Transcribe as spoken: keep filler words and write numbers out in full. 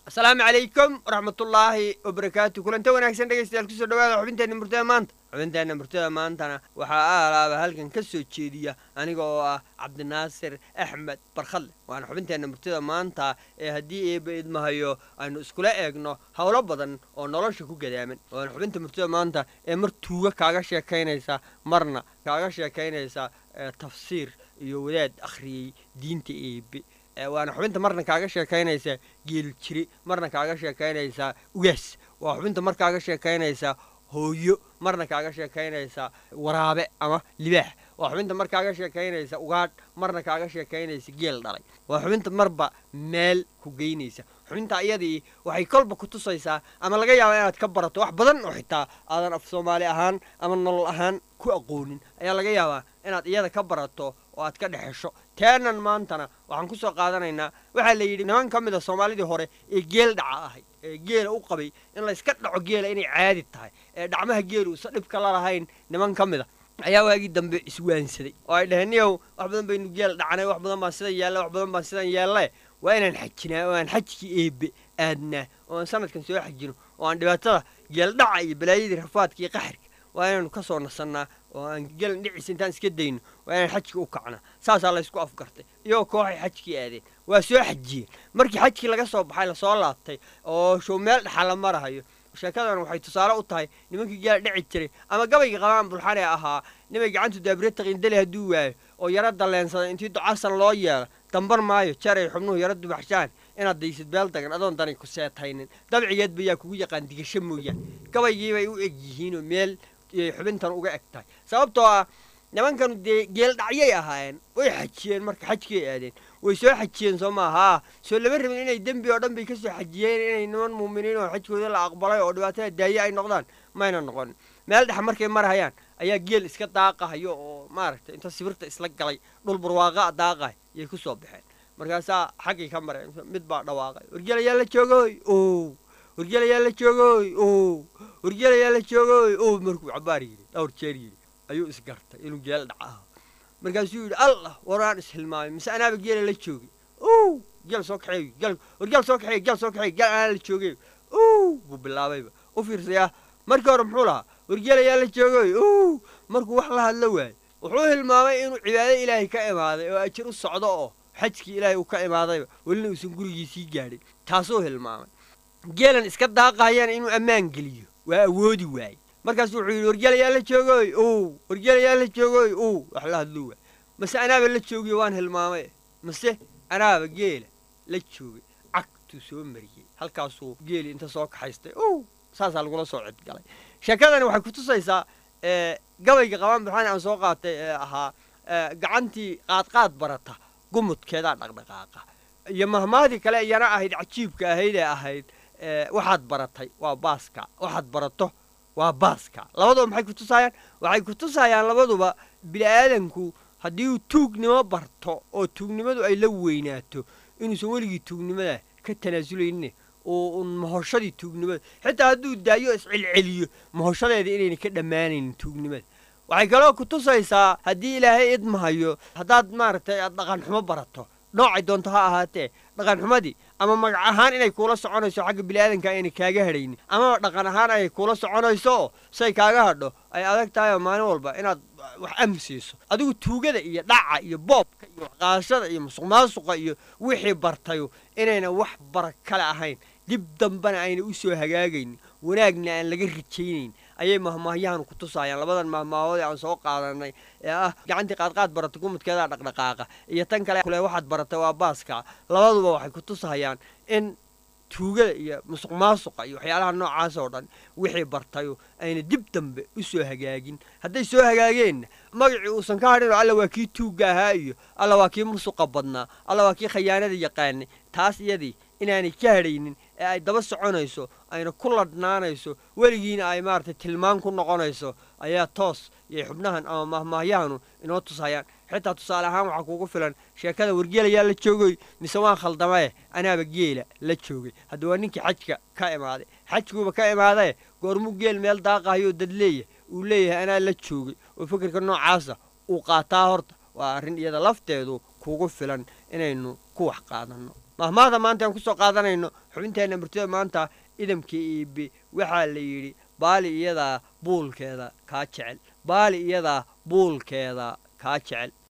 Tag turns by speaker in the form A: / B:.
A: السلام عليكم ورحمة الله وبركاته. كل أنت وناكسن دقيستيال كسو دواada xubinteena murtada maanta xubinteena murtada maantana waxaa alaaba halkan ka soo jeediya aniga oo ah Cabdinaasir Axmed Barkhalle waana xubinteena murtada maanta ee hadii eeba idmahayo aynu iskula eegno hawlo badan oo nolosha ku gadaaman waana xubinta murtada maanta ee mar tuuga kaaga sheekaynaysa marna kaaga sheekaynaysa tafsiir iyo wadaad akhriyay diinta eebe waana xubinta marna kaaga sheekaynaysa geel jiri marna kaaga sheekaynaysa ugaas waa xubinta mar kaaga sheekaynaysa hooyo marna kaaga sheekaynaysa waraabe ama libaax waa xubinta mar kaaga sheekaynaysa ugaadh marna kaaga sheekaynaysa geel dhalay waa xubinta marba meel ku geynaysa xubinta iyadii waxay kolba ku tusaysaa ama laga yaabo inaad ka barato wax badan oo xitaa aadan af Soomaali ahaan ama nolol ahaan ku aqoonin ayaa laga yaabaa inaad iyada ka barato oo aad ka dhaxasho taanan maantana waxaan ku soo qaadanaynaa waxa la yiri niman kamid ah Soomaalidii hore ee geel dhaca ahay ee geel u qabay in la iska dhaco geel inay caadi tahay ee dhacmaha geel uu sadibka la lahayn niman kamid ah ayaa waagi dambe iswaansaday oo ay dhahaniyow wax badan baynu geel dhacanay wax badan baan sida yeelay wax badan baan sida yeelay waa inaan xajinaa oo aan xajkii eebe aadna oo sanadkan soo xajino oo aan dhibaatada geel dhaca iyo balaayadii rafaadkii qaxarka waa inaan ka soo nasanaa oo aan geel dhiciis intaan iska dayno waa inaan xajka u kacna saasa la isku afgartay iyo kooxay xajkii aadeen waa soo xajiyeen markii xajkii laga soo baxay la soo laabtay oo show meel dhaxal marahayo sheekadan waxay tusaale u tahay nimankii geel dhici jiray ama gabayga qabaan bulxane ahaa nimay gacantu daabreta qindale haduu waayo oo yara daleensaday intii ducasan loo yeelo dambar maayo jaray xubnuhu yara dubaxshaan inaad daysid beel dagan adoon dani ku seetaynin dabcigeed baa kugu yaqaan digasho mooyaan gabaygii bay u eg yihiin oo meel xubintan uga egtahay sababtoo ah nimankan geel dhacyay ahaayeen way xajiyeen marka xajkii aadeen way soo xajiyeen Soomaha soo laba rabin inay dambi oo dhan bay ka soo xajiyeen inay niman muuminiin oo xajkooda la aqbalay oo dhibaatada daayay ay noqdaan mayna noqon meel dhex markay marayaan ayaa geel iska daaqahayo oo maaragtay inta sibirta isla galay dhul barwaaqa daaqay ay ku soo baxeen markaas xaqii ka mareen mid baa dhawaaqay wargeel ayaa la joogay oo wargeel ayaa la joogay oo wargeel ayaa la joogay oo markuu cabaar yiri dhowr jeer yiri ayuu isgartay inuu geel dhaca markaasuu yiri allah waraan ishilmaamay mise anaaba geel la joogay oo geel soo kaxay geel wargeel soo kaxay geel soo kaxay geel aan la joogay oo buu bilaabay u fiirsaya markii hore muxuu lahaa wargeel ayaa la joogay oo markuu wax la hadlo waay wuxuu hilmaamay inuu cibaado ilaahay ka imaaday oo ajir u socdo oo xajkii ilaahay uu ka imaaday walina uu san gurigiisii gaadhay taasoo hilmaamay geelan iska daaqayaan inuu ammaan geliyo waa awoodi waay markaas wuxuu yiri wargeel ayaa la joogay oo wargeel ayaa la joogay oo wax la hadlo waay mase anaaba la joogay waan hilmaamay mase anaaba geela la joogay cagtu soo mariyay halkaasuu geeli inta soo kaxaystay oo saasa lagu la soo cid galay sheekadani waxay ku tusaysaa ee gabayga qabaan baxaan aan soo qaatay ee ahaa gacantii qaad qaad barata gumudkeeda dhaqdhaqaaqa iyo mahmaadi kale iyana ahayd cajiibka ahayd ee ahayd waxaad baratay waa baaska waxaad barato waa baaska labadaba maxay ku tusayaan waxay ku tusayaan labaduba bini'aadanku haddii uu tuugnimo barto oo tuugnimadu ay la weynaato inuusan weligii tuugnimada ka tanaasuleynin oo mahoshadii tuugnimada xitaa hadduu daayo iscilceliyo mahoshadeeda inayna ka dhammaanaynin tuugnimada waxay kaloo ku tusaysaa haddii ilaahay idmahayo haddaad maaragtay aad dhaqan xumo barato noocay doonto ha ahaatee dhaqan xumadii ama magac ahaan inay kuula soconayso xagga bini'aadanka ayna kaaga hadhaynin ama dhaqan ahaan ay kuula soconayso say kaaga hadho ay adag tahay maalin walba inaad wax amsiiso adigu tuugada iyo dhaca iyo boobka iyo qaashada iyo musuqmaasuqa iyo wixii bartayo inayna wax barakale ahayn dib dambana ayna u soo hagaagaynin wanaagna aan laga rijaynayn ayay mahmaahyaan ku tusayaan labadan mahmaahood aan soo qaadanay ee ah gacantii qaad qaad barato gumudkeeda dhaqdhaqaaqa iyo tan kale kule waxaad baratay waa baaska labaduba waxay ku tusayaan in tuugada iyo musuqmaasuqa iyo waxyaalaha noocaas oo dhan wixii bartayo ayna dib dambe u soo hagaagin hadday soo hagaageen magacii uusan ka hadhin alla waa kii tuuga ahaa iyo alla waa kii musuqa badnaa alla waa kii khiyaanada yaqaanay taas iyadii inaanay ka hadhaynin ee ay daba soconayso ayna ku ladnaanayso weligiina ay maartay tilmaan ku noqonayso ayaa toos iyo xubnahan ama mahmaahyahanu inoo tusayaan xitaa tusaale ahaan waxaa kuugu filan sheekada wargeel ayaa la joogay mise waan khaldamay anaaba geela la joogay hadda waa ninkii xajka ka imaaday xajkuuba ka imaaday goormuu geel meel daaqahayo dad leeyahay uu leeyahay anaa la joogay oo fikirka noocaasa uu qaataa horta waa arrin iyada lafteedu kuugu filan inaynu ku wax qaadanno mahmaahda maanta aan ku soo qaadanayno xubinteenna murtida maanta idamkii iibi waxaa la yidhi baali iyadaa buulkeeda kaa jecel baali iyadaa buulkeeda kaa jecel